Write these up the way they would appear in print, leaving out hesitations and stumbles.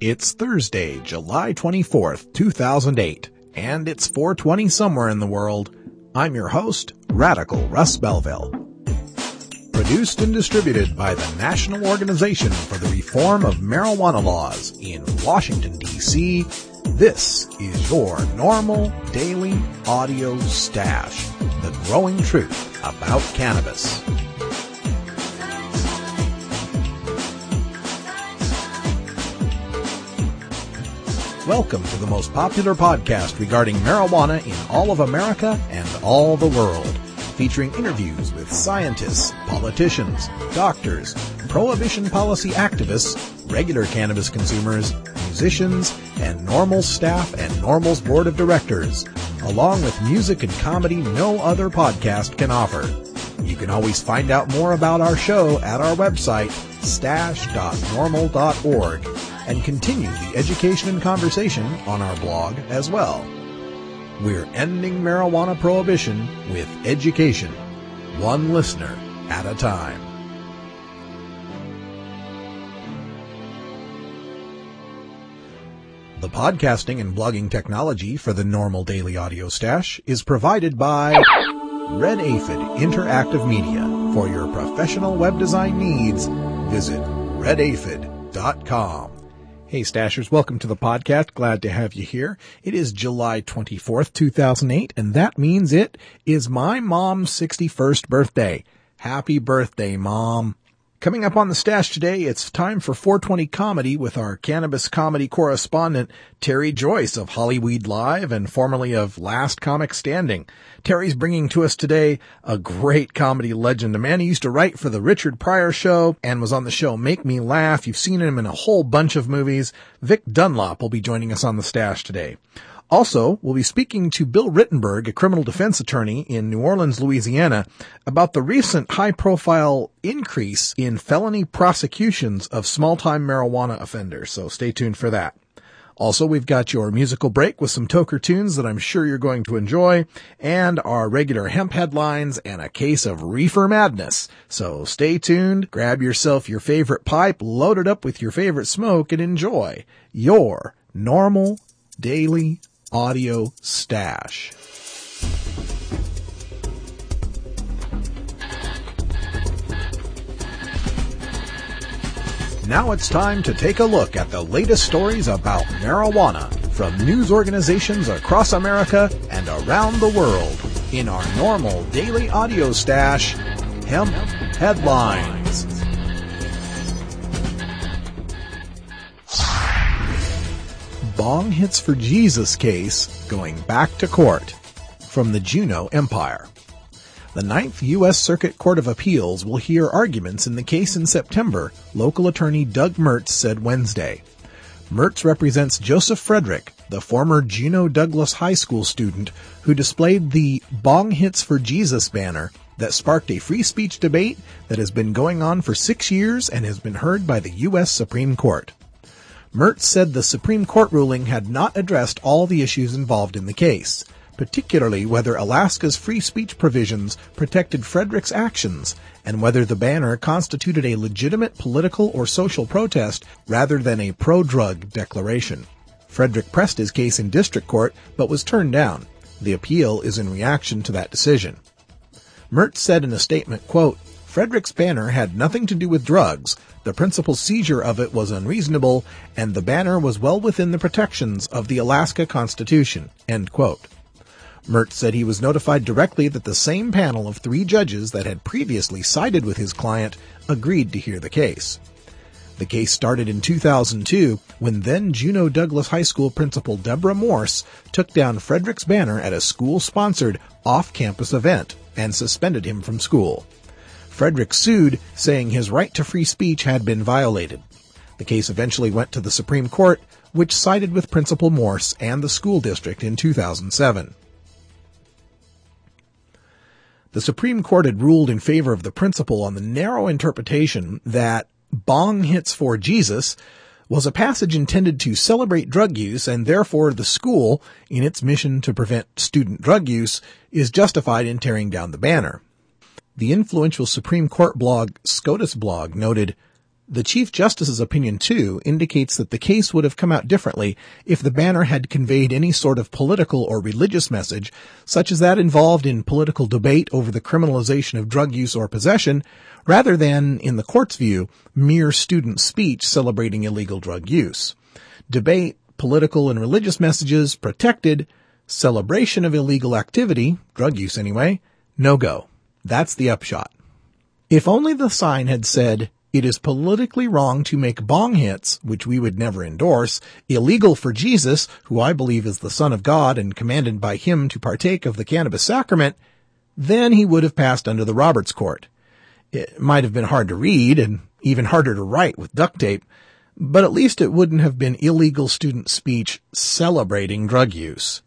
It's Thursday, July 24th, 2008, and it's 4:20 somewhere in the world. I'm your host, Radical Russ Belville. Produced and distributed by the National Organization for the Reform of Marijuana Laws in Washington, D.C., this is your normal daily audio stash, the growing truth about cannabis. Welcome to the most popular podcast regarding marijuana in all of America and all the world, featuring interviews with scientists, politicians, doctors, prohibition policy activists, regular cannabis consumers, musicians, and NORML staff and NORML's board of directors, along with music and comedy no other podcast can offer. You can always find out more about our show at our website, stash.norml.org, and continue the education and conversation on our blog as well. We're ending marijuana prohibition with education, one listener at a time. The podcasting and blogging technology for the NORML Daily Audio Stash is provided by Red Aphid Interactive Media. For your professional web design needs, visit redaphid.com. Hey Stashers, welcome to the podcast. Glad to have you here. It is July 24th, 2008, and that means it is my mom's 61st birthday. Happy birthday, Mom. Coming up on the stash today, it's time for 420 Comedy with our cannabis comedy correspondent, Terry Joyce of Hollyweed Live and formerly of Last Comic Standing. Terry's bringing to us today a great comedy legend, a man who used to write for the Richard Pryor Show and was on the show Make Me Laugh. You've seen him in a whole bunch of movies. Vic Dunlop will be joining us on the stash today. Also, we'll be speaking to Bill Rittenberg, a criminal defense attorney in New Orleans, Louisiana, about the recent high-profile increase in felony prosecutions of small-time marijuana offenders, so stay tuned for that. Also, we've got your musical break with some Toker tunes that I'm sure you're going to enjoy, and our regular hemp headlines and a case of reefer madness. So stay tuned, grab yourself your favorite pipe, load it up with your favorite smoke, and enjoy your normal daily audio stash. Now it's time to take a look at the latest stories about marijuana from news organizations across America and around the world in our normal daily audio stash, Hemp Headlines. Bong Hits for Jesus case going back to court from the Juneau Empire. The 9th U.S. Circuit Court of Appeals will hear arguments in the case in September, local attorney Doug Mertz said Wednesday. Mertz represents Joseph Frederick, the former Juneau Douglas High School student who displayed the Bong Hits for Jesus banner that sparked a free speech debate that has been going on for 6 years and has been heard by the U.S. Supreme Court. Mertz said the Supreme Court ruling had not addressed all the issues involved in the case, particularly whether Alaska's free speech provisions protected Frederick's actions and whether the banner constituted a legitimate political or social protest rather than a pro-drug declaration. Frederick pressed his case in district court but was turned down. The appeal is in reaction to that decision. Mertz said in a statement, quote, "Frederick's banner had nothing to do with drugs. The principal seizure of it was unreasonable, and the banner was well within the protections of the Alaska Constitution." End quote. Mertz said he was notified directly that the same panel of 3 judges that had previously sided with his client agreed to hear the case. The case started in 2002 when then Juneau Douglas High School principal Deborah Morse took down Frederick's banner at a school-sponsored off-campus event and suspended him from school. Frederick sued, saying his right to free speech had been violated. The case eventually went to the Supreme Court, which sided with Principal Morse and the school district in 2007. The Supreme Court had ruled in favor of the principal on the narrow interpretation that Bong Hits for Jesus was a passage intended to celebrate drug use, and therefore the school, in its mission to prevent student drug use, is justified in tearing down the banner. The influential Supreme Court blog SCOTUS Blog noted, The Chief Justice's opinion, too, indicates that the case would have come out differently if the banner had conveyed any sort of political or religious message, such as that involved in political debate over the criminalization of drug use or possession, rather than, in the court's view, mere student speech celebrating illegal drug use. Debate, political and religious messages, protected. Celebration of illegal activity, drug use anyway, no go. That's the upshot. If only the sign had said, "It is politically wrong to make bong hits," which we would never endorse, "illegal for Jesus, who I believe is the Son of God and commanded by him to partake of the cannabis sacrament," then he would have passed under the Roberts Court. It might have been hard to read and even harder to write with duct tape, but at least it wouldn't have been illegal student speech celebrating drug use.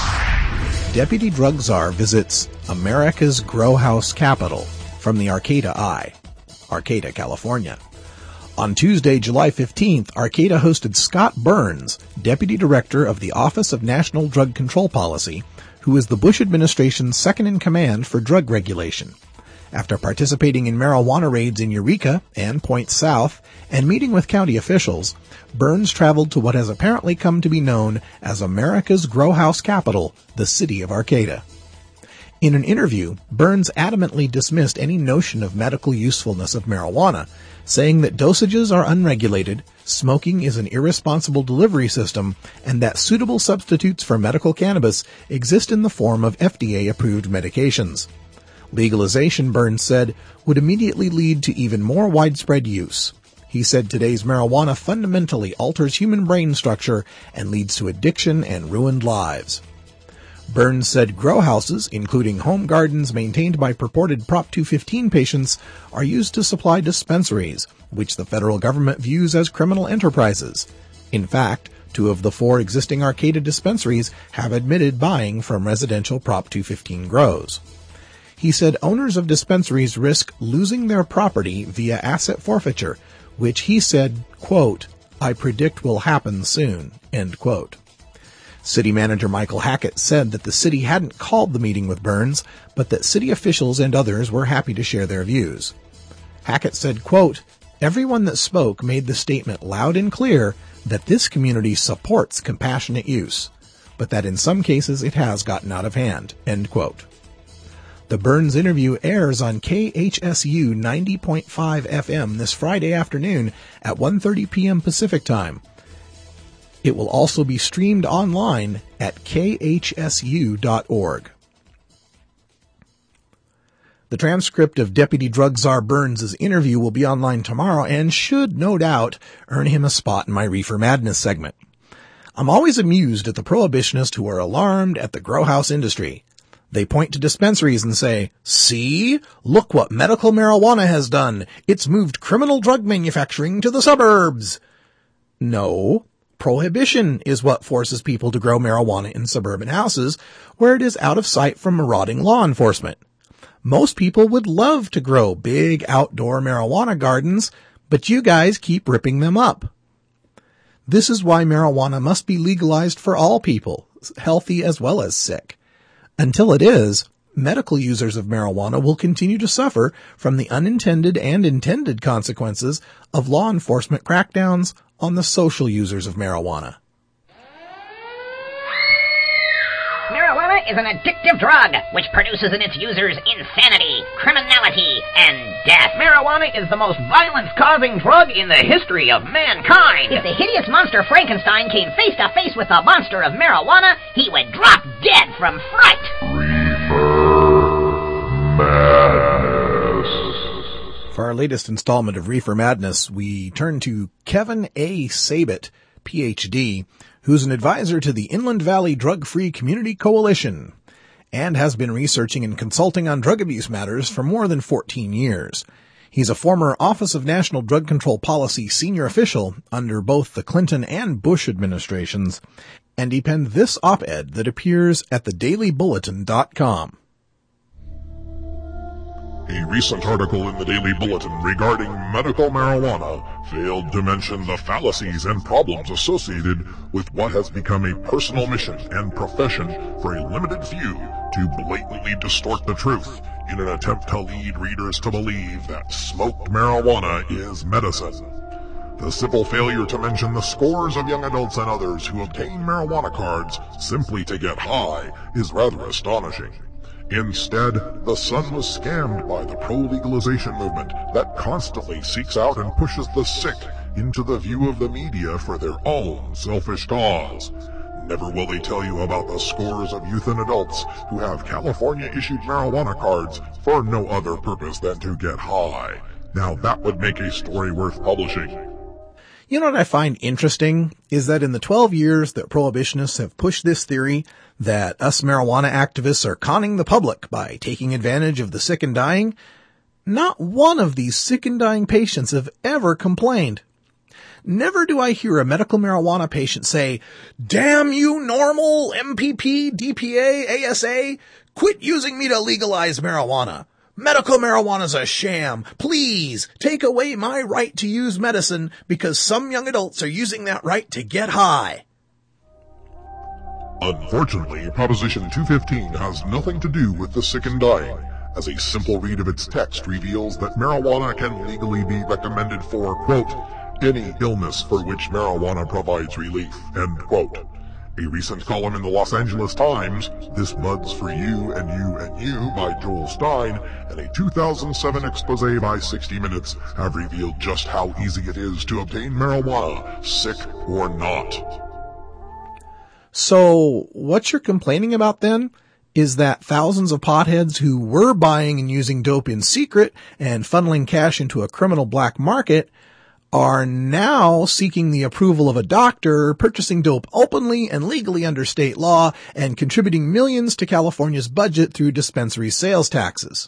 Deputy Drug Czar visits America's Grow House Capital from the Arcata Eye, Arcata, California. On Tuesday, July 15th, Arcata hosted Scott Burns, Deputy Director of the Office of National Drug Control Policy, who is the Bush administration's second-in-command for drug regulation. After participating in marijuana raids in Eureka and Point South and meeting with county officials, Burns traveled to what has apparently come to be known as America's Grow House Capital, the city of Arcata. In an interview, Burns adamantly dismissed any notion of medical usefulness of marijuana, saying that dosages are unregulated, smoking is an irresponsible delivery system, and that suitable substitutes for medical cannabis exist in the form of FDA-approved medications. Legalization, Burns said, would immediately lead to even more widespread use. He said today's marijuana fundamentally alters human brain structure and leads to addiction and ruined lives. Burns said grow houses, including home gardens maintained by purported Prop 215 patients, are used to supply dispensaries, which the federal government views as criminal enterprises. In fact, 2 of the 4 existing Arcata dispensaries have admitted buying from residential Prop 215 grows. He said owners of dispensaries risk losing their property via asset forfeiture, which he said, quote, "I predict will happen soon," end quote. City Manager Michael Hackett said that the city hadn't called the meeting with Burns, but that city officials and others were happy to share their views. Hackett said, quote, "Everyone that spoke made the statement loud and clear that this community supports compassionate use, but that in some cases it has gotten out of hand," end quote. The Burns interview airs on KHSU 90.5 FM this Friday afternoon at 1:30 p.m. Pacific Time. It will also be streamed online at khsu.org. The transcript of Deputy Drug Czar Burns' interview will be online tomorrow and should, no doubt, earn him a spot in my Reefer Madness segment. I'm always amused at the prohibitionists who are alarmed at the grow house industry. They point to dispensaries and say, "See? Look what medical marijuana has done. It's moved criminal drug manufacturing to the suburbs." No, prohibition is what forces people to grow marijuana in suburban houses, where it is out of sight from marauding law enforcement. Most people would love to grow big outdoor marijuana gardens, but you guys keep ripping them up. This is why marijuana must be legalized for all people, healthy as well as sick. Until it is, medical users of marijuana will continue to suffer from the unintended and intended consequences of law enforcement crackdowns on the social users of marijuana. Marijuana is an addictive drug which produces in its users insanity, criminality, and death. Marijuana is the most violence-causing drug in the history of mankind. If the hideous monster Frankenstein came face to face with the monster of marijuana, he would drop dead from fright. Reefer Madness. For our latest installment of Reefer Madness, we turn to Kevin A. Sabet, Ph.D., who's an advisor to the Inland Valley Drug-Free Community Coalition and has been researching and consulting on drug abuse matters for more than 14 years. He's a former Office of National Drug Control Policy senior official under both the Clinton and Bush administrations, and he penned this op-ed that appears at thedailybulletin.com. A recent article in the Daily Bulletin regarding medical marijuana failed to mention the fallacies and problems associated with what has become a personal mission and profession for a limited few to blatantly distort the truth in an attempt to lead readers to believe that smoked marijuana is medicine. The simple failure to mention the scores of young adults and others who obtain marijuana cards simply to get high is rather astonishing. Instead, the Sun was scammed by the pro-legalization movement that constantly seeks out and pushes the sick into the view of the media for their own selfish cause. Never will they tell you about the scores of youth and adults who have California-issued marijuana cards for no other purpose than to get high. Now that would make a story worth publishing. You know what I find interesting is that in the 12 years that prohibitionists have pushed this theory that us marijuana activists are conning the public by taking advantage of the sick and dying, not one of these sick and dying patients have ever complained. Never do I hear a medical marijuana patient say, "Damn you, NORML, MPP, DPA, ASA, quit using me to legalize marijuana. Medical marijuana's a sham. Please take away my right to use medicine because some young adults are using that right to get high." Unfortunately, Proposition 215 has nothing to do with the sick and dying, as a simple read of its text reveals that marijuana can legally be recommended for, quote, any illness for which marijuana provides relief, end quote. A recent column in the Los Angeles Times, This Bud's for You and You and You by Joel Stein, and a 2007 expose by 60 Minutes have revealed just how easy it is to obtain marijuana, sick or not. So, what you're complaining about then is that thousands of potheads who were buying and using dope in secret and funneling cash into a criminal black market are now seeking the approval of a doctor, purchasing dope openly and legally under state law, and contributing millions to California's budget through dispensary sales taxes.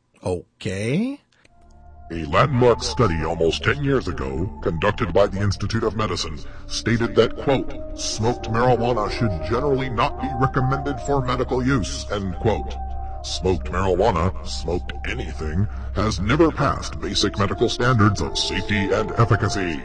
Okay. A landmark study almost 10 years ago, conducted by the Institute of Medicine, stated that, quote, smoked marijuana should generally not be recommended for medical use, end quote. Smoked marijuana, smoked anything, has never passed basic medical standards of safety and efficacy.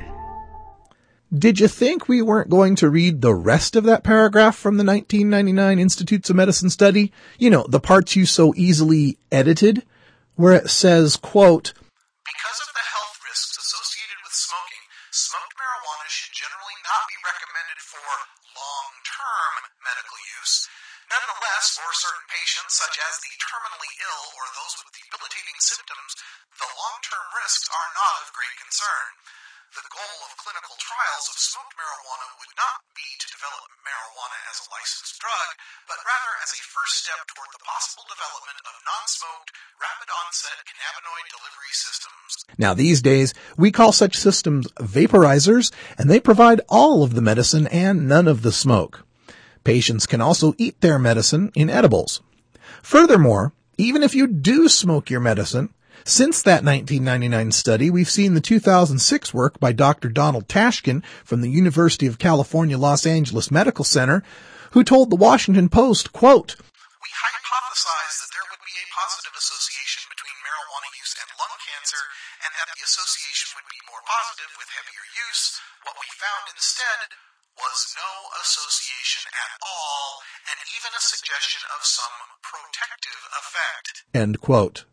Did you think we weren't going to read the rest of that paragraph from the 1999 Institutes of Medicine study? You know, the parts you so easily edited, where it says, quote, because of the health risks associated with smoking, smoked marijuana should generally not be recommended for long-term medical use. Nonetheless, for certain patients, such as the terminally ill or those with debilitating symptoms, the long-term risks are not of great concern. The goal of clinical trials of smoked marijuana would not be to develop marijuana as a licensed drug, but rather as a first step toward the possible development of non-smoked, rapid-onset cannabinoid delivery systems. Now these days, we call such systems vaporizers, and they provide all of the medicine and none of the smoke. Patients can also eat their medicine in edibles. Furthermore, even if you do smoke your medicine, since that 1999 study, we've seen the 2006 work by Dr. Donald Tashkin from the University of California, Los Angeles Medical Center, who told the Washington Post, quote, we hypothesized that there would be a positive association between marijuana use and lung cancer, and that the association would be more positive with heavier use. What we found instead was no association at all, and even a suggestion of some protective effect. End quote.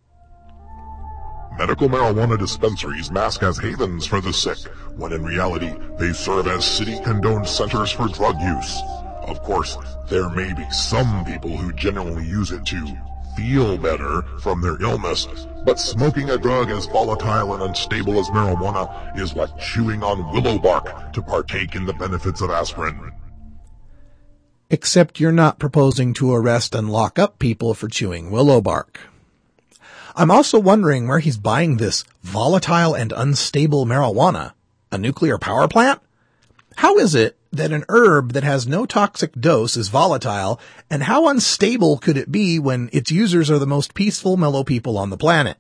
Medical marijuana dispensaries mask as havens for the sick, when in reality they serve as city-condoned centers for drug use. Of course, there may be some people who genuinely use it to feel better from their illness, but smoking a drug as volatile and unstable as marijuana is like chewing on willow bark to partake in the benefits of aspirin. Except you're not proposing to arrest and lock up people for chewing willow bark. I'm also wondering where he's buying this volatile and unstable marijuana. A nuclear power plant? How is it that an herb that has no toxic dose is volatile, and how unstable could it be when its users are the most peaceful, mellow people on the planet?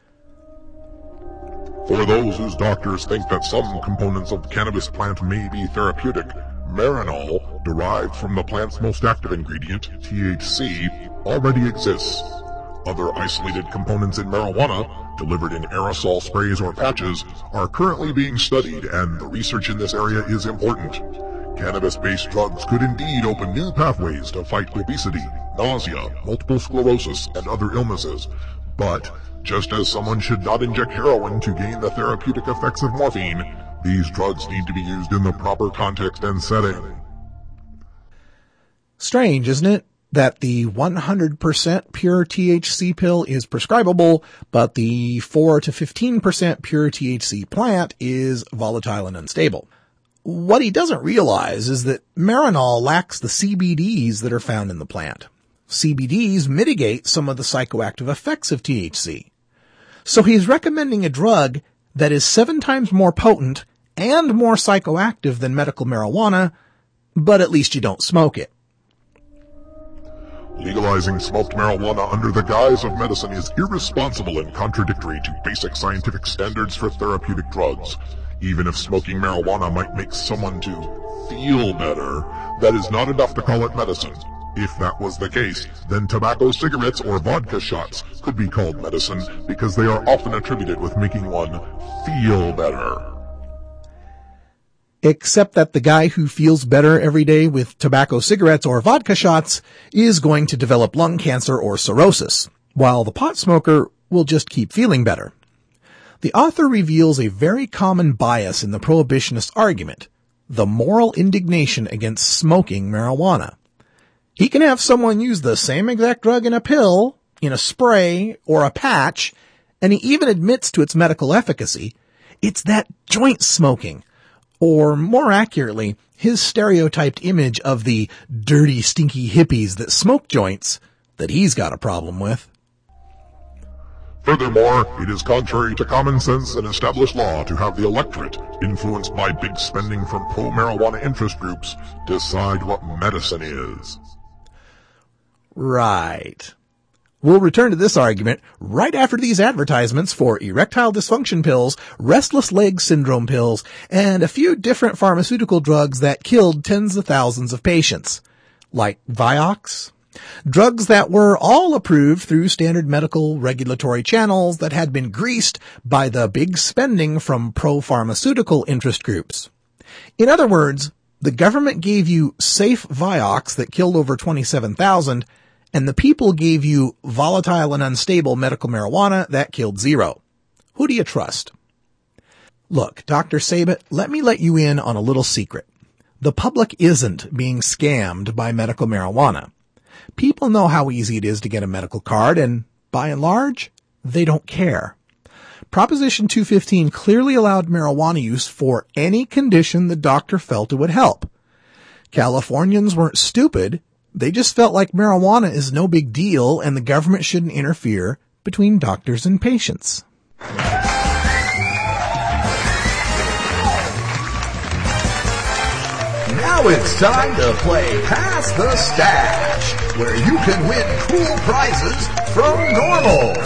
For those whose doctors think that some components of the cannabis plant may be therapeutic, Marinol, derived from the plant's most active ingredient, THC, already exists. Other isolated components in marijuana, delivered in aerosol sprays or patches, are currently being studied, and the research in this area is important. Cannabis-based drugs could indeed open new pathways to fight obesity, nausea, multiple sclerosis, and other illnesses, But, just as someone should not inject heroin to gain the therapeutic effects of morphine, these drugs need to be used in the proper context and setting. Strange, isn't it, that the 100% pure THC pill is prescribable, but the 4 to 15% pure THC plant is volatile and unstable. What he doesn't realize is that Marinol lacks the CBDs that are found in the plant. CBDs mitigate some of the psychoactive effects of THC. So he's recommending a drug that is 7 times more potent and more psychoactive than medical marijuana, but at least you don't smoke it. Legalizing smoked marijuana under the guise of medicine is irresponsible and contradictory to basic scientific standards for therapeutic drugs. Even if smoking marijuana might make someone to feel better, that is not enough to call it medicine. If that was the case, then tobacco cigarettes or vodka shots could be called medicine because they are often attributed with making one feel better. Except that the guy who feels better every day with tobacco cigarettes or vodka shots is going to develop lung cancer or cirrhosis, while the pot smoker will just keep feeling better. The author reveals a very common bias in the prohibitionist argument, the moral indignation against smoking marijuana. He can have someone use the same exact drug in a pill, in a spray, or a patch, and he even admits to its medical efficacy. It's that joint smoking, or more accurately, his stereotyped image of the dirty, stinky hippies that smoke joints, that he's got a problem with. Furthermore, it is contrary to common sense and established law to have the electorate, influenced by big spending from pro-marijuana interest groups, decide what medicine is. Right. We'll return to this argument right after these advertisements for erectile dysfunction pills, restless leg syndrome pills, and a few different pharmaceutical drugs that killed tens of thousands of patients. Like Vioxx. Drugs that were all approved through standard medical regulatory channels that had been greased by the big spending from pro-pharmaceutical interest groups. In other words, the government gave you safe Vioxx that killed over 27,000, and the people gave you volatile and unstable medical marijuana that killed 0. Who do you trust? Look, Dr. Sabet, let me let you in on a little secret. The public isn't being scammed by medical marijuana. People know how easy it is to get a medical card, and by and large, they don't care. Proposition 215 clearly allowed marijuana use for any condition the doctor felt it would help. Californians weren't stupid. They just felt like marijuana is no big deal and the government shouldn't interfere between doctors and patients. Now it's time to play Pass the Stash, where you can win cool prizes from NORML.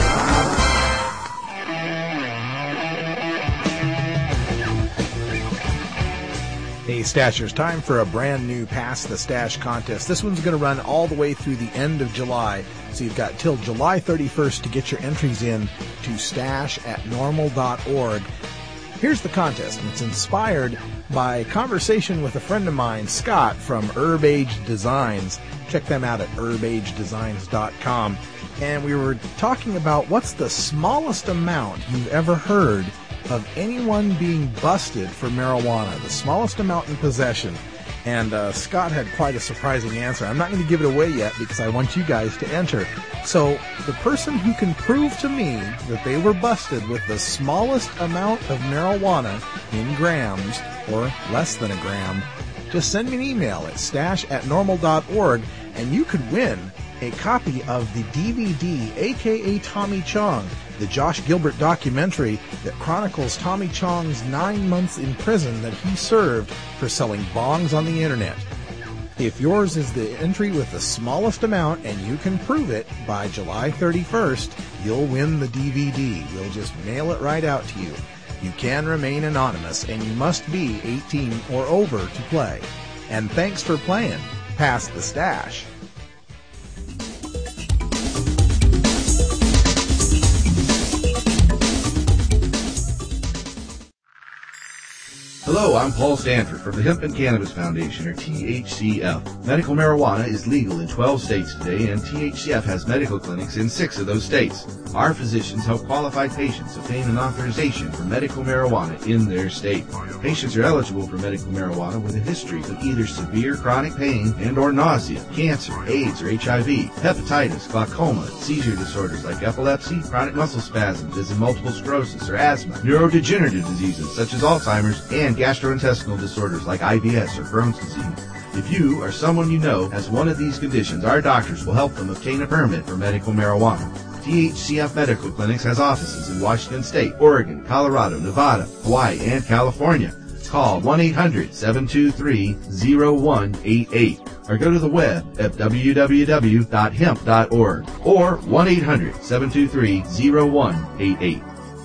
Hey Stashers, time for a brand new Pass the Stash contest. This one's going to run all the way through the end of July, so you've got till July 31st to get your entries in to stash@norml.org. Here's the contest, and it's inspired by a conversation with a friend of mine, Scott, from Herb Age Designs. Check them out at herbagedesigns.com. And we were talking about what's the smallest amount you've ever heard of anyone being busted for marijuana, the smallest amount in possession. And Scott had quite a surprising answer. I'm not going to give it away yet because I want you guys to enter. So the person who can prove to me that they were busted with the smallest amount of marijuana in grams or less than a gram, just send me an email at stash@norml.org and you could win a copy of the DVD, aka Tommy Chong, the Josh Gilbert documentary that chronicles Tommy Chong's 9 months in prison that he served for selling bongs on the internet. If yours is the entry with the smallest amount and you can prove it by July 31st, you'll win the DVD. We'll just mail it right out to you. You can remain anonymous and you must be 18 or over to play. And thanks for playing Pass the Stash. Hello, I'm Paul Stanford from the Hemp and Cannabis Foundation, or THCF. Medical marijuana is legal in 12 states today, and THCF has medical clinics in 6 of those states. Our physicians help qualified patients obtain an authorization for medical marijuana in their state. Patients are eligible for medical marijuana with a history of either severe chronic pain and or nausea, cancer, AIDS or HIV, hepatitis, glaucoma, seizure disorders like epilepsy, chronic muscle spasms as in multiple sclerosis or asthma, neurodegenerative diseases such as Alzheimer's, and gastrointestinal disorders like IBS or Crohn's disease. If you or someone you know has one of these conditions, our doctors will help them obtain a permit for medical marijuana. THCF Medical Clinics has offices in Washington State, Oregon, Colorado, Nevada, Hawaii, and California. Call 1-800-723-0188 or go to the web at www.hemp.org or 1-800-723-0188.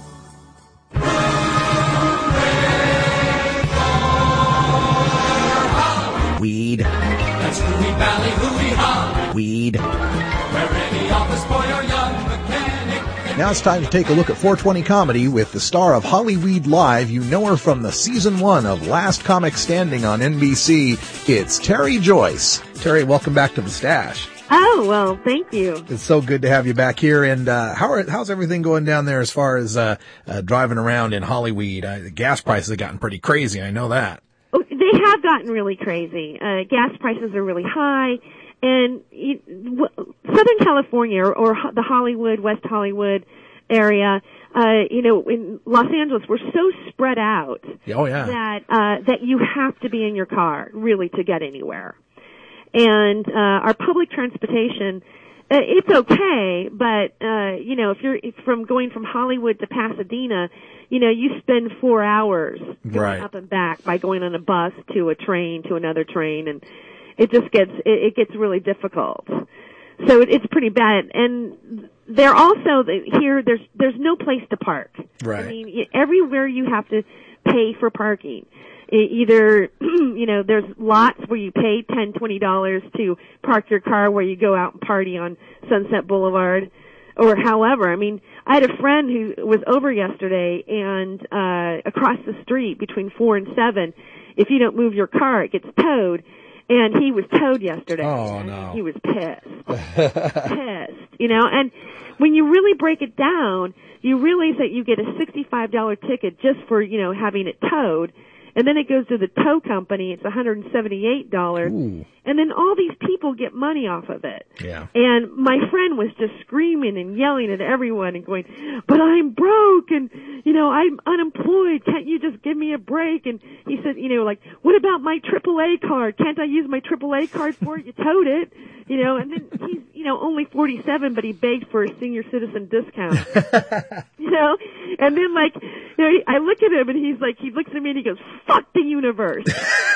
Weed. That's Hooey Valley, hooey-ha. Weed. Where any office boy or young mechanic. Now it's time to take a look at 420 Comedy with the star of Hollyweed Live. You know her from the season 1 of Last Comic Standing on NBC. It's Terry Joyce. Terry, welcome back to the Stash. Oh, well, thank you. It's so good to have you back here. And how's everything going down there as far as driving around in Hollyweed? The gas prices have gotten pretty crazy. I know that. Oh, they have gotten really crazy. Gas prices are really high. And Southern California or the Hollywood, West Hollywood area, in Los Angeles, we're so spread out. Oh, yeah. That you have to be in your car, really, to get anywhere. And our public transportation, it's okay, but if from going from Hollywood to Pasadena, you spend 4 hours going up and back by going on a bus to a train to another train, and it just gets really difficult. So it's pretty bad. And they're also here. There's no place to park. Right. I mean, everywhere you have to pay for parking. Either, there's lots where you pay $10, $20 to park your car where you go out and party on Sunset Boulevard, or however. I mean, I had a friend who was over yesterday, and across the street between 4 and 7, if you don't move your car, it gets towed. And he was towed yesterday. Oh, no. He was pissed. And when you really break it down, you realize that you get a $65 ticket just for, having it towed. And then it goes to the tow company. It's $178. Ooh. And then all these people get money off of it. Yeah. And my friend was just screaming and yelling at everyone and going, but I'm broke and, I'm unemployed. Can't you just give me a break? And he said, what about my AAA card? Can't I use my AAA card for it? You towed it. And then he's, only 47, but he begged for a senior citizen discount. And then I look at him and he looks at me and he goes, fuck the universe.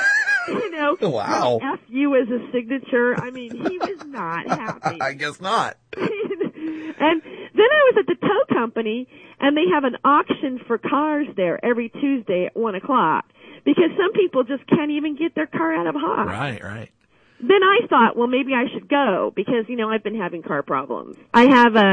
Wow. F you as a signature. I mean, he was not happy. I guess not. And then I was at the tow company, and they have an auction for cars there every Tuesday at 1:00 because some people just can't even get their car out of hock. Right. Then I thought, well, maybe I should go because I've been having car problems. I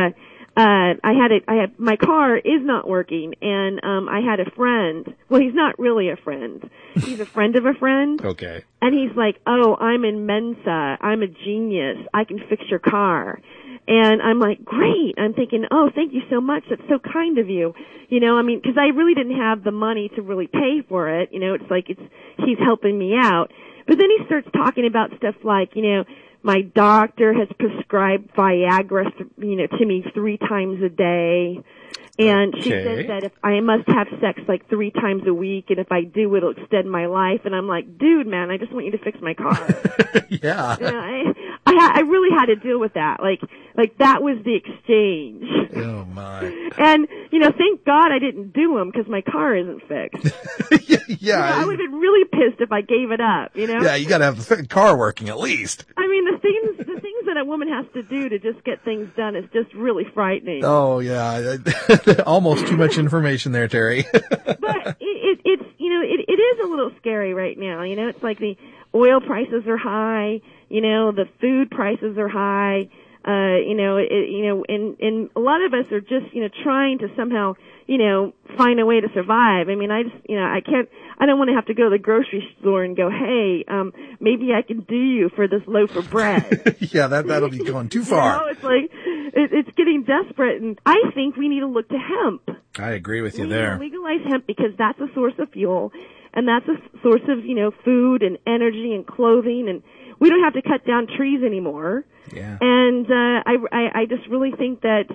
had my car is not working, and I had a friend. Well, he's not really a friend. He's a friend of a friend. Okay. And he's like, "Oh, I'm in Mensa. I'm a genius. I can fix your car." And I'm like, "Great." I'm thinking, "Oh, thank you so much. That's so kind of you." Because I really didn't have the money to really pay for it. It's like he's helping me out. But then he starts talking about stuff like, my doctor has prescribed Viagra, to me 3 times a day. And she says that if I must have sex 3 times a week, and if I do, it'll extend my life. And I'm like, dude, man, I just want you to fix my car. Yeah. I really had to deal with that. Like that was the exchange. Oh my. And, thank God I didn't do them because my car isn't fixed. Yeah. I would have been really pissed if I gave it up, Yeah, you gotta have the car working at least. I mean, the things that a woman has to do to just get things done is just really frightening. Oh yeah. Almost too much information there, Terry. But it is a little scary right now. It's like the oil prices are high. The food prices are high. And a lot of us are just, trying to somehow, find a way to survive. I mean, I don't want to have to go to the grocery store and go, hey, maybe I can do you for this loaf of bread. Yeah, that'll be going too far. It's like, it's getting desperate, and I think we need to look to hemp. I agree with you We there. need to legalize hemp because that's a source of fuel, and that's a source of, food and energy and clothing, and we don't have to cut down trees anymore. Yeah. And I just really think that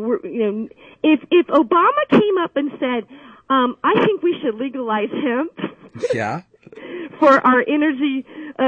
if Obama came up and said, I think we should legalize hemp. Yeah. For our energy,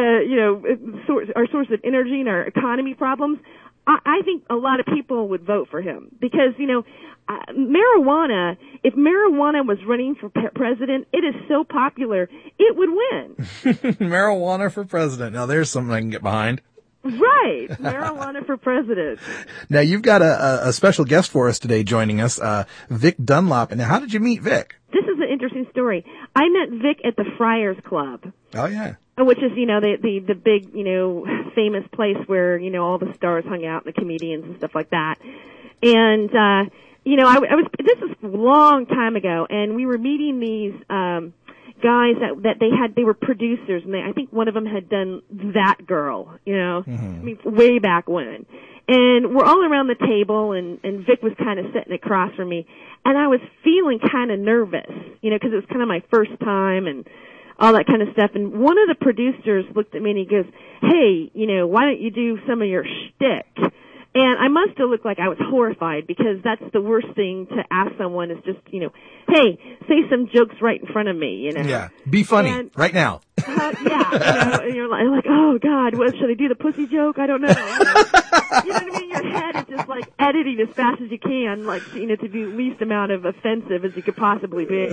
our source of energy and our economy problems, I think a lot of people would vote for him because marijuana. If marijuana was running for president, it is so popular it would win. Marijuana for president. Now there's something I can get behind. Right, marijuana for president. Now you've got a special guest for us today joining us, Vic Dunlop. And how did you meet Vic? This is an interesting story. I met Vic at the Friars Club. Oh yeah. Which is, the big, famous place where, all the stars hung out and the comedians and stuff like that. And, this is a long time ago, and we were meeting these, guys that they were producers, and I think one of them had done That Girl, Mm-hmm. I mean, way back when. And we're all around the table, and Vic was kind of sitting across from me, and I was feeling kind of nervous, because it was kind of my first time and all that kind of stuff. And one of the producers looked at me and he goes, hey, why don't you do some of your shtick? And I must have looked like I was horrified because that's the worst thing to ask someone is just, hey, say some jokes right in front of me, Yeah, be funny right now. Yeah, and you're like, oh God, what should I do? The pussy joke? I don't know. You know what I mean? Your head is just like editing as fast as you can, like, to be the least amount of offensive as you could possibly be.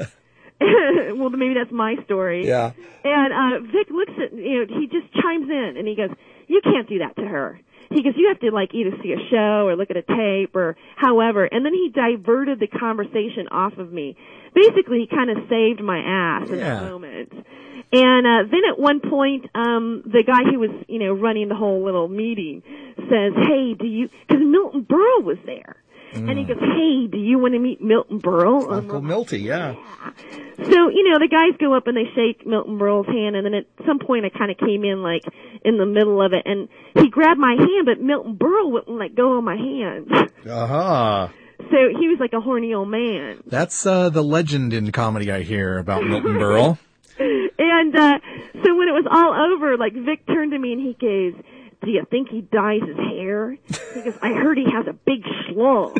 Well, maybe that's my story. Yeah. And Vic looks at, he just chimes in and he goes, you can't do that to her. He goes, you have to either see a show or look at a tape or however. And then he diverted the conversation off of me. Basically, he kind of saved my ass in that moment. And then at one point, the guy who was, running the whole little meeting says, hey, because Milton Berle was there. And he goes, hey, do you want to meet Milton Berle? Uncle Milty, yeah. So, the guys go up and they shake Milton Berle's hand, and then at some point I kind of came in, in the middle of it, and he grabbed my hand, but Milton Berle wouldn't let go of my hand. Uh-huh. So he was like a horny old man. That's the legend in comedy I hear about Milton Berle. And so when it was all over, Vic turned to me and he goes, do you think he dyes his hair? He goes, I heard he has a big schlong.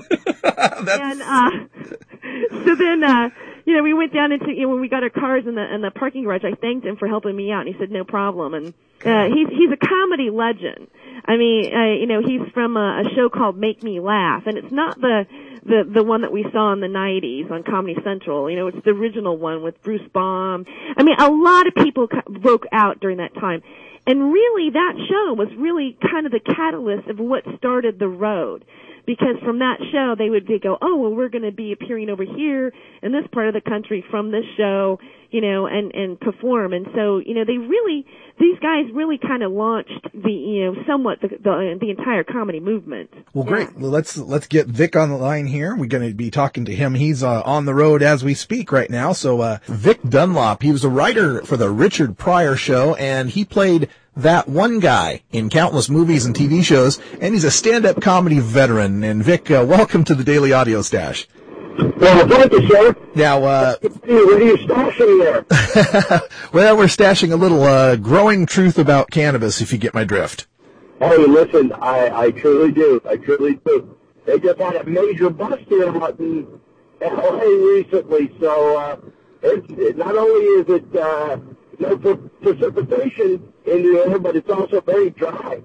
And so then we went down into when we got our cars in the parking garage. I thanked him for helping me out, and he said no problem. And he's a comedy legend. I mean, he's from a show called Make Me Laugh, and it's not the one that we saw in the 90s on Comedy Central. It's the original one with Bruce Baum. I mean, a lot of people broke out during that time. And really, that show was really kind of the catalyst of what started the road. Because from that show, they go, oh, well, we're going to be appearing over here in this part of the country from this show, and perform. And so, these guys really kind of launched somewhat the entire comedy movement. Well, great. Well, let's get Vic on the line here. We're going to be talking to him. He's on the road as we speak right now. So, Vic Dunlop, he was a writer for the Richard Pryor Show, and he played that one guy in countless movies and TV shows, and he's a stand-up comedy veteran. And Vic, welcome to the Daily Audio Stash. Well, thank you, sir. Now, what are you stashing there? Well, we're stashing a little growing truth about cannabis, if you get my drift. Hey, listen, I truly do. I truly do. They just had a major bust here in L.A. recently, so not only is it no precipitation in the air, but it's also very dry.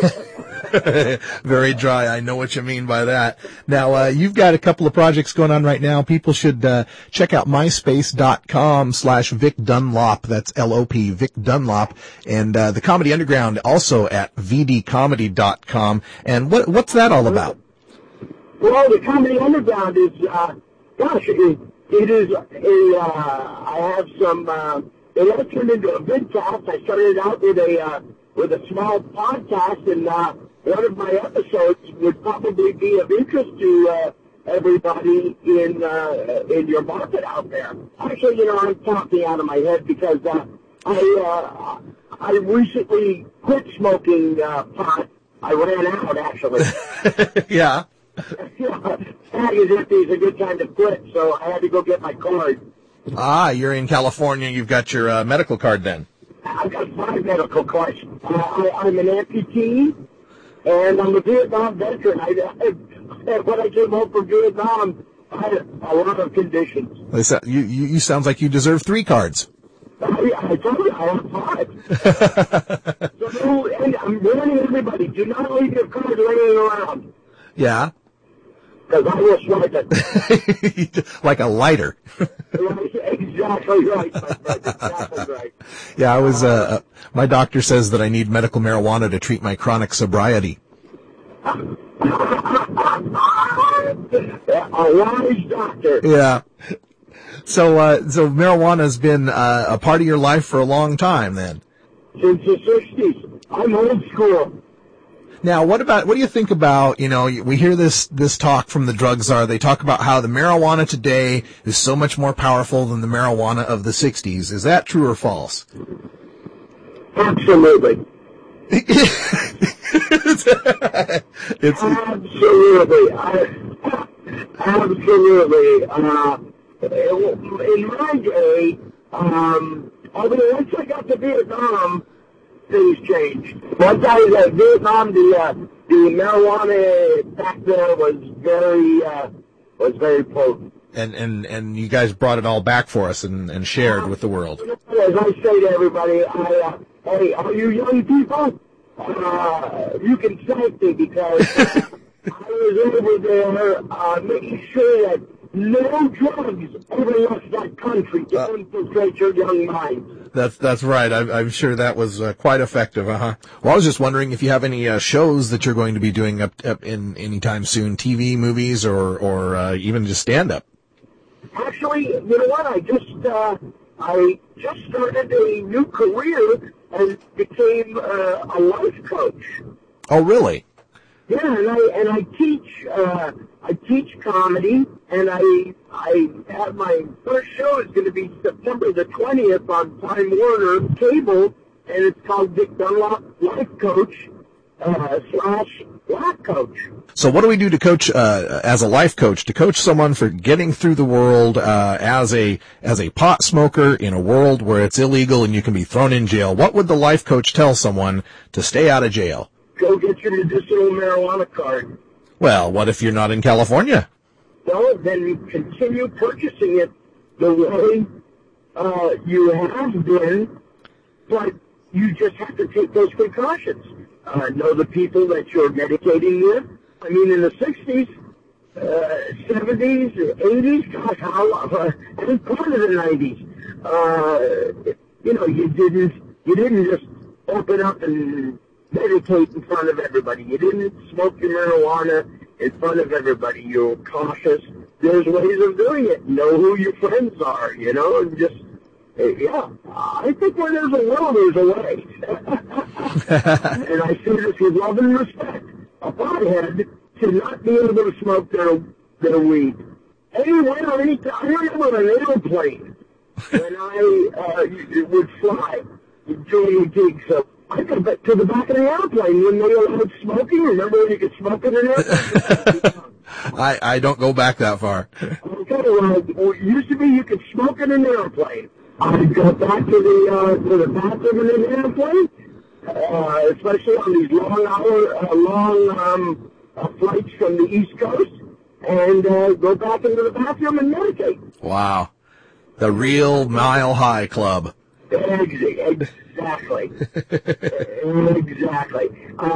Very dry. I know what you mean by that. Now, you've got a couple of projects going on right now. People should check out myspace.com/Vic Dunlop. That's L-O-P, Vic Dunlop. And the Comedy Underground also at vdcomedy.com. And what's that all about? Well, the Comedy Underground is, it is I have some, it has turned into a vidcast. I started out with a small podcast, and one of my episodes would probably be of interest to everybody in your market out there. Actually, you know, I'm talking out of my head because I recently quit smoking pot. I ran out, actually. Yeah. Stag is a good time to quit, so I had to go get my card. Ah, you're in California. You've got your medical card then. I've got 5 medical cards. I'm an amputee, and I'm a Vietnam veteran. When I came home from Vietnam, I had a lot of conditions. You sound like you deserve 3 cards. I told you, I have 5. So, and I'm warning everybody, do not leave your card laying around. Yeah. Because I will swipe it. Like a lighter. Exactly right, my friend. Exactly right. Yeah, I was, my doctor says that I need medical marijuana to treat my chronic sobriety. A wise doctor. Yeah. So marijuana's been a part of your life for a long time then? Since the 60s. I'm old school. Now, what do you think about, you know, we hear this talk from the drug czar. They talk about how the marijuana today is so much more powerful than the marijuana of the 60s. Is that true or false? Absolutely. Absolutely. Absolutely. In my day, although once I got to Vietnam, things changed. Once I was at Vietnam, the marijuana back there was very potent. And you guys brought it all back for us and shared with the world. As I say to everybody, hey, all you young people, you can thank me because I was over there making sure that no drugs ever left that country to infiltrate your young minds. That's right. I'm sure that was quite effective. Well, I was just wondering if you have any shows that you're going to be doing up in anytime soon, TV, movies, or even just stand up. Actually, you know what? I just started a new career and became a life coach. Oh, really? Yeah, and I teach comedy, and I have my first show is going to be September the 20th on Time Warner Cable, and it's called Dick Dunlop Life Coach / Life Coach. So what do we do to coach as a life coach, to coach someone for getting through the world as a pot smoker in a world where it's illegal and you can be thrown in jail? What would the life coach tell someone to stay out of jail? Go get your medicinal marijuana card. Well, what if you're not in California? Well, then you continue purchasing it the way you have been, but you just have to take those precautions. Know the people that you're medicating with. I mean, in the 60s, 70s, 80s, gosh, and part of the 90s, you didn't just open up and meditate in front of everybody. You didn't smoke your marijuana in front of everybody. You were cautious. There's ways of doing it. Know who your friends are, and just, yeah. I think where there's a will, there's a way. And I say this with love and respect. A pothead should not be able to smoke their weed. Anywhere or anytime. I remember an airplane when I would fly doing gigs. So I go back to the back of the airplane when they allowed smoking. Remember when you could smoke in an airplane? I don't go back that far. Okay, well, it used to be you could smoke in an airplane. I'd go back to the bathroom in an airplane, especially on these long flights from the East Coast, and go back into the bathroom and meditate. Wow. The real Mile High Club. Exactly. Exactly.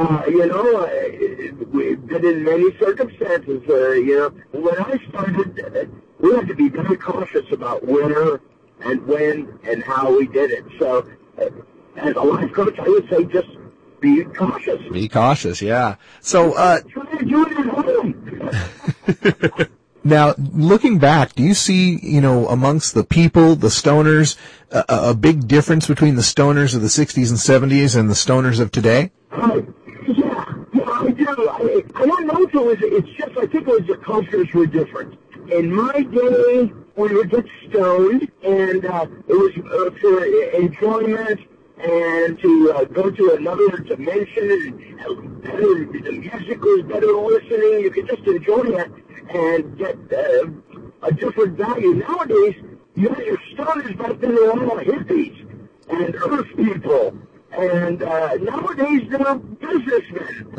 We've been in many circumstances. When I started, we had to be very cautious about where and when and how we did it. So, as a life coach, I would say just be cautious. Be cautious, yeah. So, try to do it at home. Now, looking back, do you see, amongst the people, the stoners, a big difference between the stoners of the 60s and 70s and the stoners of today? Yeah, I do. I don't know if it was, it's just, I think it was the cultures were different. In my day, we would get stoned, and it was for enjoyment and to go to another dimension, and better, the music was better listening. You could just enjoy it and get a different value. Nowadays, you have your stoners, but then they're all hippies and earth people. And nowadays, they're businessmen,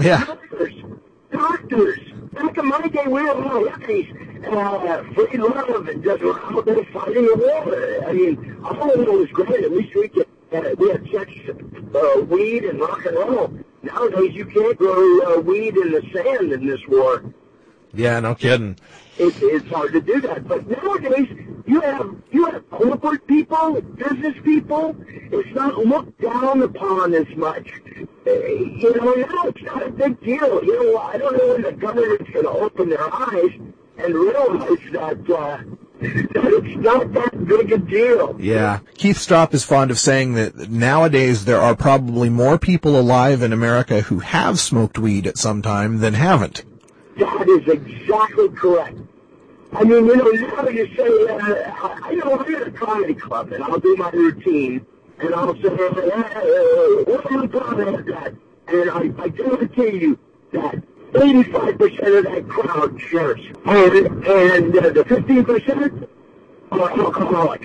doctors. Back in my day, we were all hippies, free love, and just out there fighting the war. I mean, all of it was great. At least we had sex, weed, and rock and roll. Nowadays, you can't grow weed in the sand in this war. Yeah, no kidding. It's hard to do that. But nowadays, you have corporate people, business people. It's not looked down upon as much. You know, now it's not a big deal. You know, I don't know when the government's going to open their eyes and realize that it's not that big a deal. Yeah. Keith Stropp is fond of saying that nowadays there are probably more people alive in America who have smoked weed at some time than haven't. That is exactly correct. I mean, you know, now you say, I know I'm at a comedy club, and I'll do my routine, and I'll say, what are you talking about that? And I guarantee you that 85% of that crowd shares. And the 15% are alcoholics.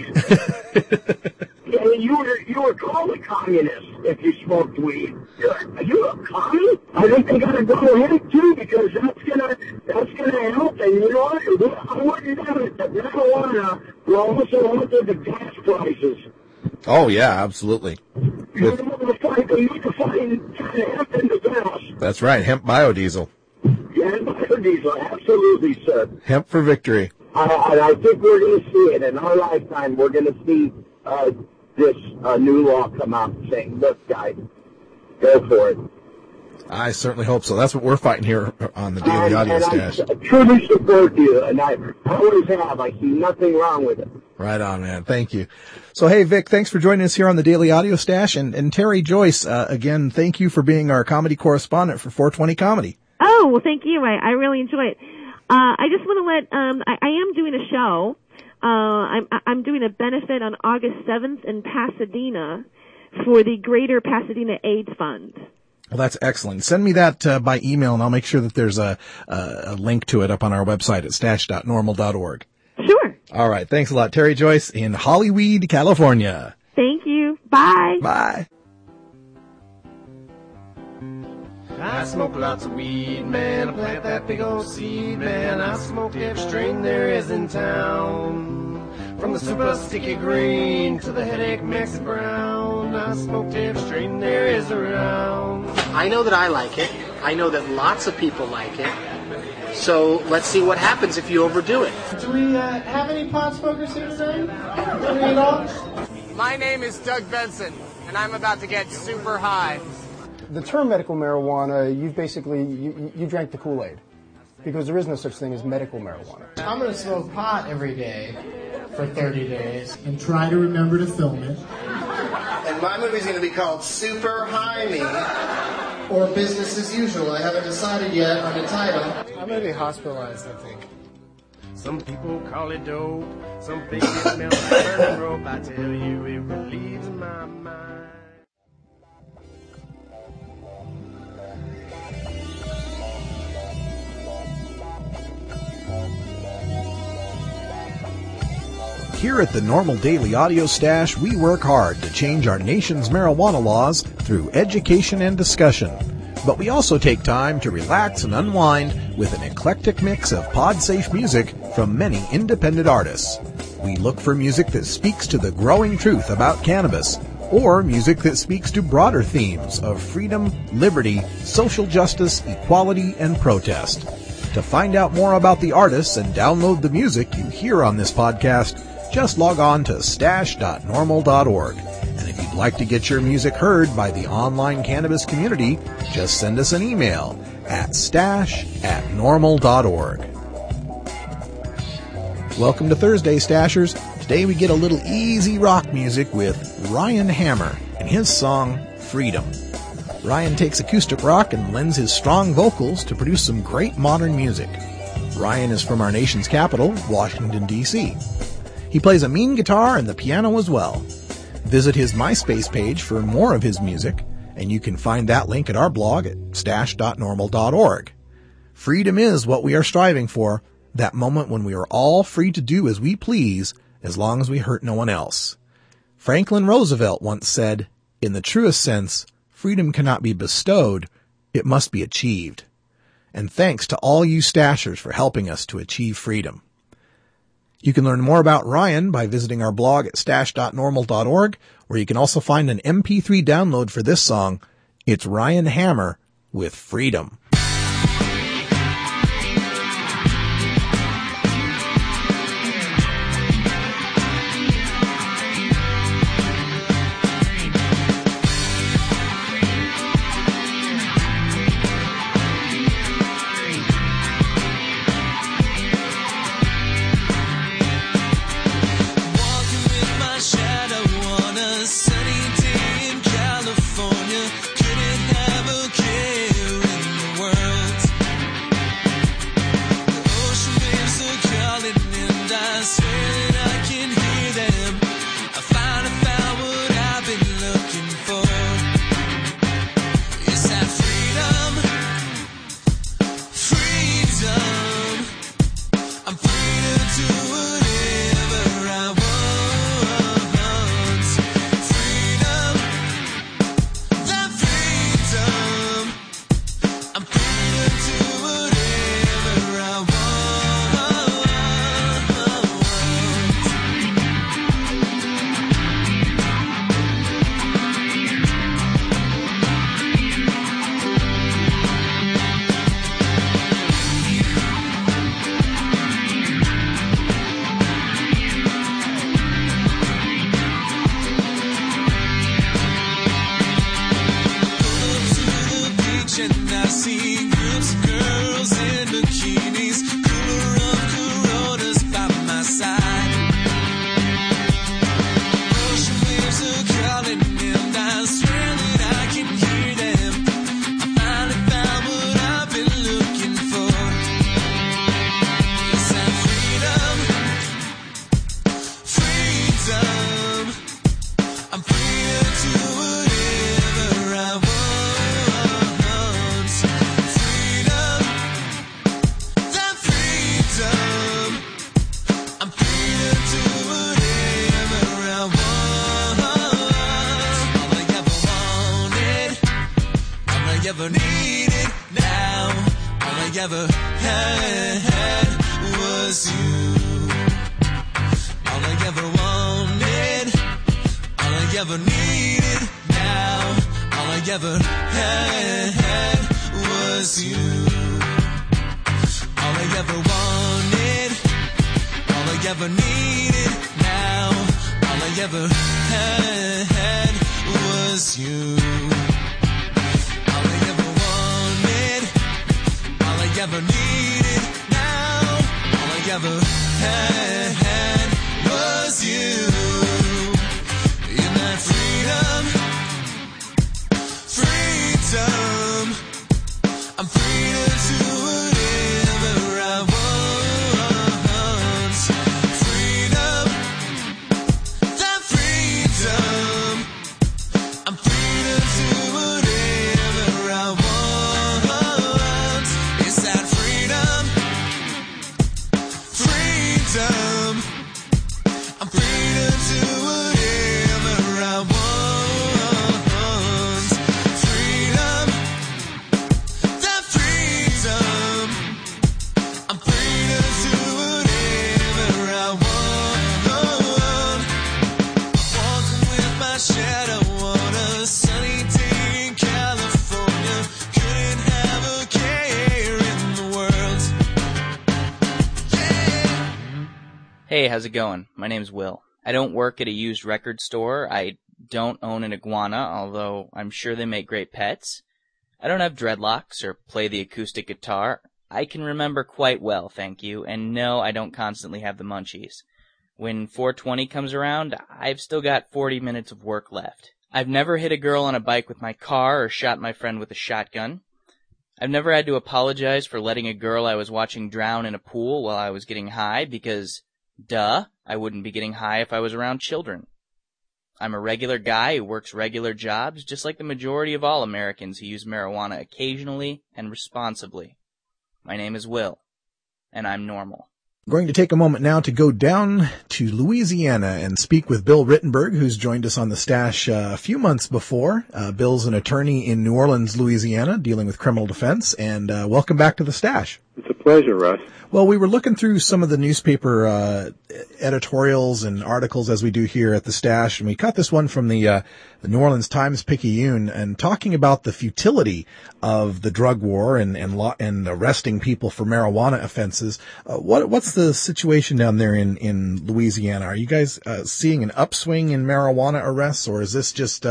And you were called a communist if you smoked weed. Are you a communist? I think they gotta go ahead too, because that's gonna help. And you know what? I wouldn't have it that marijuana will also alter the gas prices. Oh yeah, absolutely. You need to find hemp in the gas. That's right, hemp biodiesel. Yeah, biodiesel, absolutely, sir. Hemp for victory. I think we're going to see it in our lifetime. We're going to see this new law come out saying, look, guys, go for it. I certainly hope so. That's what we're fighting here on the Daily Audio Stash. I truly support you, and I always have. I see nothing wrong with it. Right on, man. Thank you. So, hey, Vic, thanks for joining us here on the Daily Audio Stash. And Terry Joyce, again, thank you for being our comedy correspondent for 420 Comedy. Oh, well, thank you. I really enjoy it. I just want to let, I am doing a show. I'm doing a benefit on August 7th in Pasadena for the Greater Pasadena AIDS Fund. Well, that's excellent. Send me that by email, and I'll make sure that there's a link to it up on our website at stash.normal.org. Sure. All right. Thanks a lot. Terry Joyce in Hollyweed, California. Thank you. Bye. Bye. I smoke lots of weed, man. I plant that big old seed, man. I smoke every strain there is in town. From the super sticky green to the headache Mexican brown. I smoked every strain there is around. I know that I like it. I know that lots of people like it. So let's see what happens if you overdo it. Do we have any pot smokers here today? Any at all? My name is Doug Benson, and I'm about to get super high. The term medical marijuana, you basically, you drank the Kool-Aid. Because there is no such thing as medical marijuana. I'm going to smoke pot every day for 30 days and try to remember to film it. And my movie's going to be called Super High Me. Or Business as Usual. I haven't decided yet on the title. I'm going to be hospitalized, I think. Some people call it dope. Some think it smells like burning rope. I tell you, it relieves my mind. Here at the Normal Daily Audio Stash, we work hard to change our nation's marijuana laws through education and discussion. But we also take time to relax and unwind with an eclectic mix of pod-safe music from many independent artists. We look for music that speaks to the growing truth about cannabis, or music that speaks to broader themes of freedom, liberty, social justice, equality, and protest. To find out more about the artists and download the music you hear on this podcast, just log on to stash.normal.org. And if you'd like to get your music heard by the online cannabis community, just send us an email at stash@normal.org. Welcome to Thursday, Stashers. Today we get a little easy rock music with Ryan Hammer and his song, Freedom. Ryan takes acoustic rock and lends his strong vocals to produce some great modern music. Ryan is from our nation's capital, Washington, D.C. He plays a mean guitar and the piano as well. Visit his MySpace page for more of his music, and you can find that link at our blog at stash.normal.org. Freedom is what we are striving for, that moment when we are all free to do as we please, as long as we hurt no one else. Franklin Roosevelt once said, "In the truest sense, freedom cannot be bestowed, it must be achieved." And thanks to all you Stashers for helping us to achieve freedom. You can learn more about Ryan by visiting our blog at stash.normal.org, where you can also find an MP3 download for this song. It's Ryan Hammer with Freedom. ever needed now. All I ever had was you. All I ever wanted, all I ever needed now. All I ever had was you. All I ever wanted, all I ever needed now. All I ever had was you. All I ever wanted, all I ever needed now. All I ever had was you. In that freedom, I'm free to do whatever I want. Freedom, that freedom, I'm free to do whatever I want. It's that freedom, I'm free to do whatever I want. Freedom, that freedom, I'm free to do whatever I want. Walking with my shadow on a sunny day in California. Couldn't have a care in the world. Hey, how's it going? My name's Will. I don't work at a used record store. I don't own an iguana, although I'm sure they make great pets. I don't have dreadlocks or play the acoustic guitar. I can remember quite well, thank you, and no, I don't constantly have the munchies. When 420 comes around, I've still got 40 minutes of work left. I've never hit a girl on a bike with my car or shot my friend with a shotgun. I've never had to apologize for letting a girl I was watching drown in a pool while I was getting high because, duh, I wouldn't be getting high if I was around children. I'm a regular guy who works regular jobs, just like the majority of all Americans who use marijuana occasionally and responsibly. My name is Will, and I'm normal. Going to take a moment now to go down to Louisiana and speak with Bill Rittenberg, who's joined us on the Stash a few months before. Bill's an attorney in New Orleans, Louisiana, dealing with criminal defense, and welcome back to the Stash. It's a pleasure, Russ. Well, we were looking through some of the newspaper editorials and articles as we do here at the Stash, and we caught this one from the New Orleans Times-Picayune, and talking about the futility of the drug war and arresting people for marijuana offenses. What's the situation down there in Louisiana? Are you guys seeing an upswing in marijuana arrests, or is this just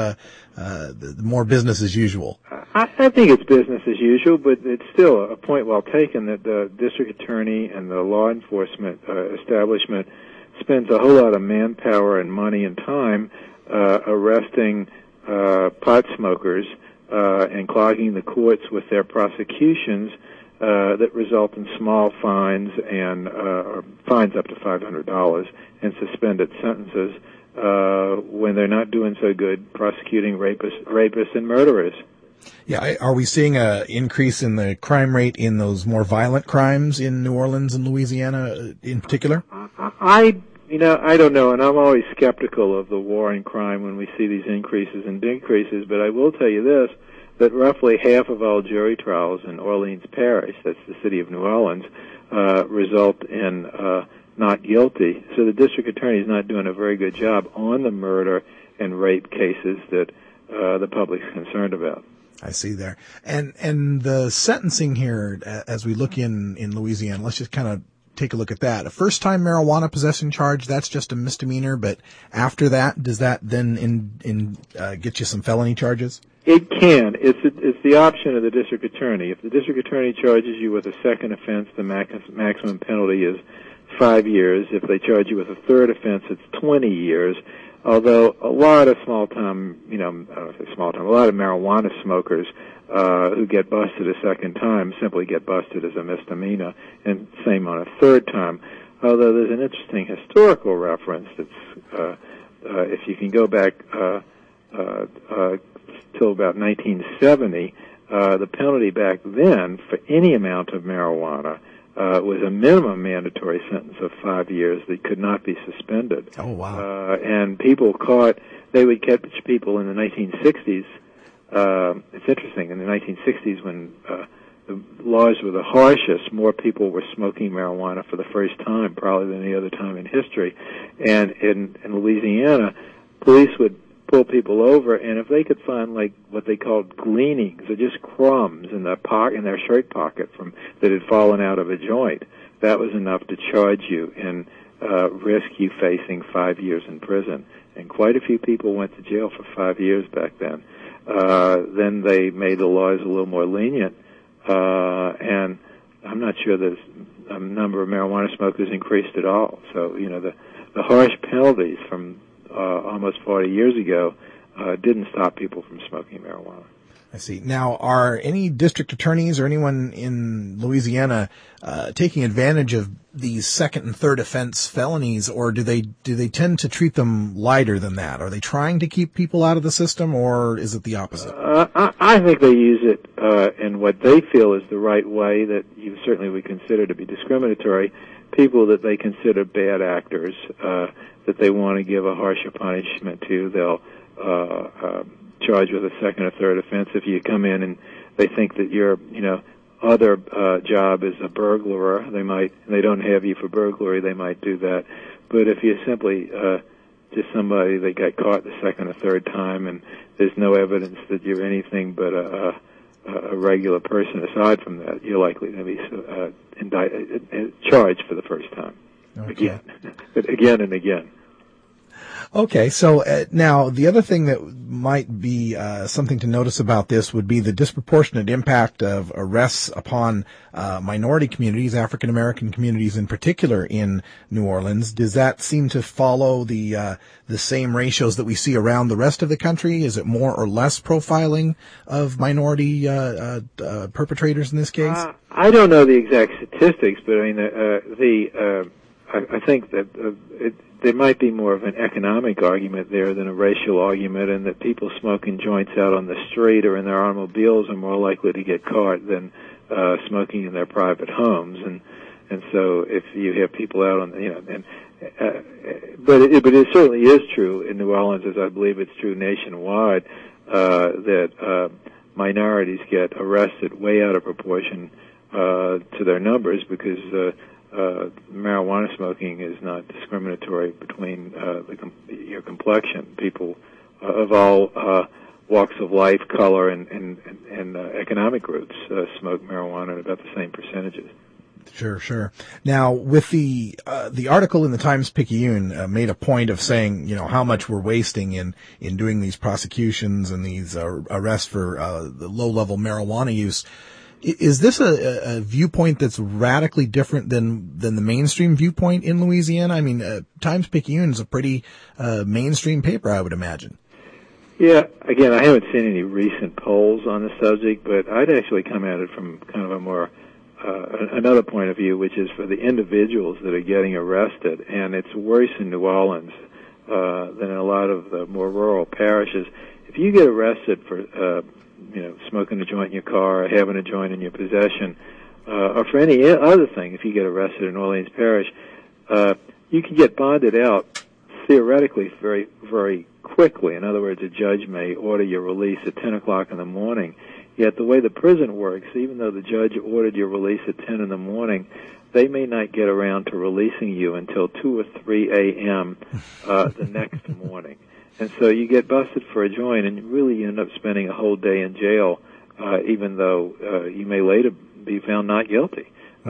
more business as usual? I think it's business as usual, but it's still a point well taken that the district attorney and the law enforcement establishment spends a whole lot of manpower and money and time arresting pot smokers and clogging the courts with their prosecutions that result in small fines and fines up to $500 and suspended sentences when they're not doing so good prosecuting rapists and murderers. Yeah, are we seeing an increase in the crime rate in those more violent crimes in New Orleans and Louisiana in particular? I don't know, and I'm always skeptical of the war on crime when we see these increases and decreases, but I will tell you this, that roughly half of all jury trials in Orleans Parish, that's the city of New Orleans, result in not guilty. So the district attorney is not doing a very good job on the murder and rape cases that the public is concerned about. I see there. And the sentencing here, as we look in Louisiana, let's just kind of take a look at that. A first-time marijuana possession charge, that's just a misdemeanor, but after that, does that then get you some felony charges? It can. It's the option of the district attorney. If the district attorney charges you with a second offense, the maximum penalty is 5 years. If they charge you with a third offense, it's 20 years. Although a lot of a lot of marijuana smokers who get busted a second time simply get busted as a misdemeanor, and same on a third time. Although there's an interesting historical reference that's, if you can go back till about 1970, the penalty back then for any amount of marijuana was a minimum mandatory sentence of 5 years that could not be suspended. Oh, wow. And they would catch people in the 1960s. It's interesting, in the 1960s when the laws were the harshest, more people were smoking marijuana for the first time, probably than any other time in history. And in Louisiana, police would pull people over, and if they could find like what they called gleanings, or just crumbs in their shirt pocket that had fallen out of a joint, that was enough to charge you and risk you facing 5 years in prison. And quite a few people went to jail for 5 years back then. Then they made the laws a little more lenient, and I'm not sure the number of marijuana smokers increased at all. So, the harsh penalties from almost 40 years ago didn't stop people from smoking marijuana. I see. Now, are any district attorneys or anyone in Louisiana taking advantage of these second and third offense felonies, or do they tend to treat them lighter than that? Are they trying to keep people out of the system, or is it the opposite? I think they use it in what they feel is the right way that you certainly would consider to be discriminatory. People that they consider bad actors, that they want to give a harsher punishment to, they'll charge with a second or third offense. If you come in and they think that your other job is a burglar, they don't have you for burglary, they might do that. But if you're simply just somebody that got caught the second or third time and there's no evidence that you're anything but a regular person aside from that, you're likely to be charged for the first time. Okay. Again and again. Okay, so now the other thing that might be something to notice about this would be the disproportionate impact of arrests upon minority communities, African American communities in particular in New Orleans. Does that seem to follow the same ratios that we see around the rest of the country? Is it more or less profiling of minority perpetrators in this case? I don't know the exact statistics, but I mean I think that there might be more of an economic argument there than a racial argument, and that people smoking joints out on the street or in their automobiles are more likely to get caught than smoking in their private homes. And so if you have people out on, but it certainly is true in New Orleans, as I believe it's true nationwide, that minorities get arrested way out of proportion to their numbers because marijuana smoking is not discriminatory between your complexion. People of all walks of life, color, and economic groups smoke marijuana at about the same percentages. Sure. Now, with the article in the Times-Picayune made a point of saying, how much we're wasting in doing these prosecutions and these arrests for the low-level marijuana use. Is this a viewpoint that's radically different than the mainstream viewpoint in Louisiana? I mean, Times-Picayune is a pretty mainstream paper, I would imagine. Yeah, again, I haven't seen any recent polls on the subject, but I'd actually come at it from kind of a more another point of view, which is for the individuals that are getting arrested, and it's worse in New Orleans than in a lot of the more rural parishes. If you get arrested for smoking a joint in your car, or having a joint in your possession, or for any other thing, if you get arrested in Orleans Parish, you can get bonded out theoretically very, very quickly. In other words, a judge may order your release at 10 o'clock in the morning. Yet the way the prison works, even though the judge ordered your release at 10 in the morning, they may not get around to releasing you until 2 or 3 a.m. The next morning. And so you get busted for a joint, and really you end up spending a whole day in jail, even though you may later be found not guilty.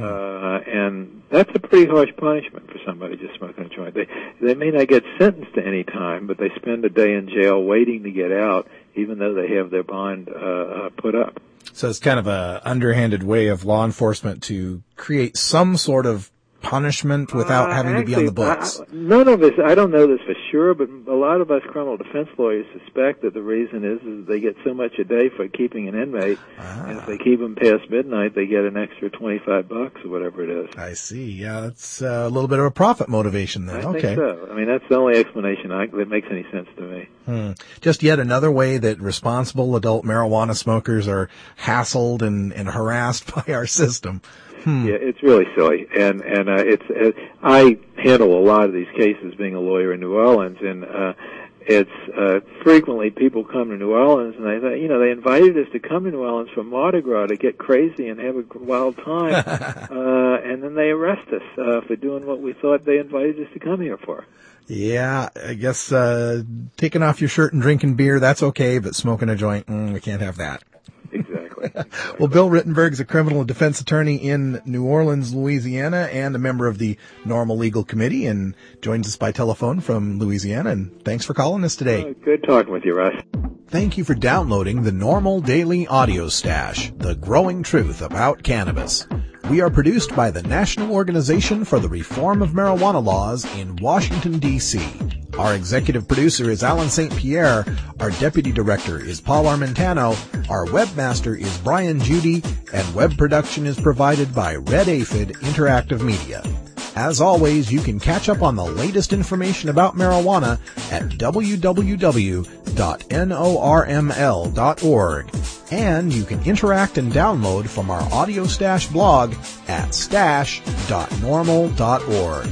And that's a pretty harsh punishment for somebody just smoking a joint. They may not get sentenced to any time, but they spend a day in jail waiting to get out, even though they have their bond put up. So it's kind of a underhanded way of law enforcement to create some sort of punishment without having to be on the books. None of us, I don't know this for sure, but a lot of us criminal defense lawyers suspect that the reason is they get so much a day for keeping an inmate, and if they keep them past midnight, they get an extra $25 or whatever it is. I see. Yeah, that's a little bit of a profit motivation then. I think so. I mean, that's the only explanation that makes any sense to me. Just yet another way that responsible adult marijuana smokers are hassled and harassed by our system. Yeah, it's really silly, and I handle a lot of these cases being a lawyer in New Orleans, and it's frequently people come to New Orleans and they invited us to come to New Orleans for Mardi Gras to get crazy and have a wild time, and then they arrest us for doing what we thought they invited us to come here for. Yeah, I guess taking off your shirt and drinking beer, that's okay, but smoking a joint, we can't have that. Exactly. Well, Bill Rittenberg's a criminal defense attorney in New Orleans, Louisiana, and a member of the Normal Legal Committee, and joins us by telephone from Louisiana. And thanks for calling us today. Good talking with you, Russ. Thank you for downloading the Normal Daily Audio Stash, the growing truth about cannabis. We are produced by the National Organization for the Reform of Marijuana Laws in Washington, D.C. Our executive producer is Alan St. Pierre. Our deputy director is Paul Armentano. Our webmaster is Brian Judy. And web production is provided by Red Aphid Interactive Media. As always, you can catch up on the latest information about marijuana at www.norml.org. And you can interact and download from our Audio Stash blog at stash.normal.org.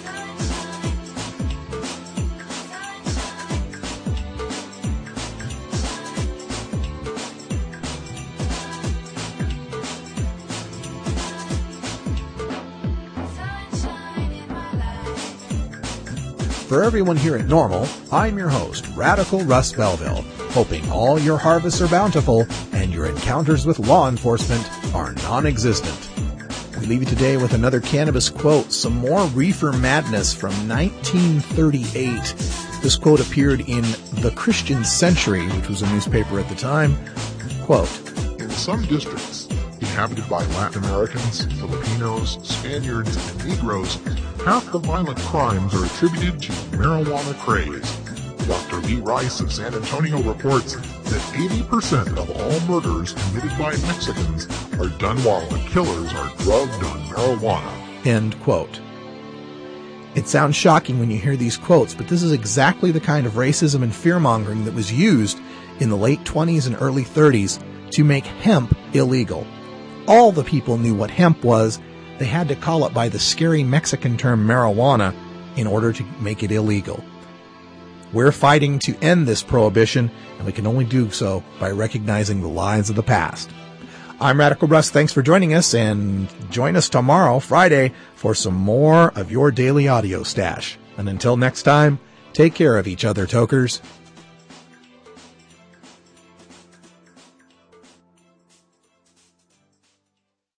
For everyone here at Normal, I'm your host, Radical Russ Belville, hoping all your harvests are bountiful and your encounters with law enforcement are non-existent. We leave you today with another cannabis quote, some more reefer madness from 1938. This quote appeared in The Christian Century, which was a newspaper at the time. Quote, "In some districts inhabited by Latin Americans, Filipinos, Spaniards, and Negroes, half the violent crimes are attributed to marijuana craze. Dr. Lee Rice of San Antonio reports that 80% of all murders committed by Mexicans are done while the killers are drugged on marijuana." End quote. It sounds shocking when you hear these quotes, but this is exactly the kind of racism and fear-mongering that was used in the late 20s and early 30s to make hemp illegal. All the people knew what hemp was. They had to call it by the scary Mexican term marijuana in order to make it illegal. We're fighting to end this prohibition, and we can only do so by recognizing the lies of the past. I'm Radical Russ. Thanks for joining us, and join us tomorrow, Friday, for some more of your daily audio stash. And until next time, take care of each other, tokers.